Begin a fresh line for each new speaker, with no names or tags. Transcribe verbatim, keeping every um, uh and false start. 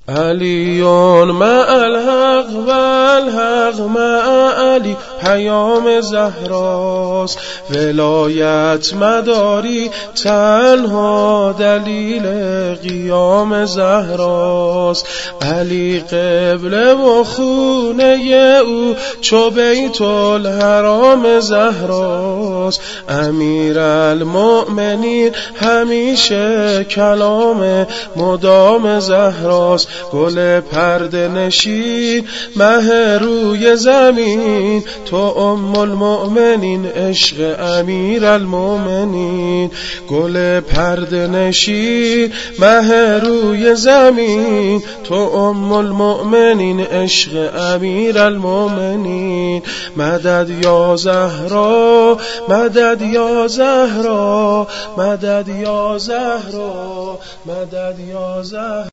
علیون مع الحق و الحق مع علی پیام زهراست. ولایت مداری تنها دلیل قیام زهراست. علی قبله و خونه او چو بیت الحرام زهراست. امیر المؤمنین همیشه کلام مدام زهراست. گل پرده نشین مه روی زمین تو ام المؤمنین عشق امیر المؤمنین. گل پرده نشین مه روی زمین تو ام المؤمنین عشق امیر المؤمنین. مدد یا زهرا مدد یا زهرا مدد یا زهرا مدد یا زهرا.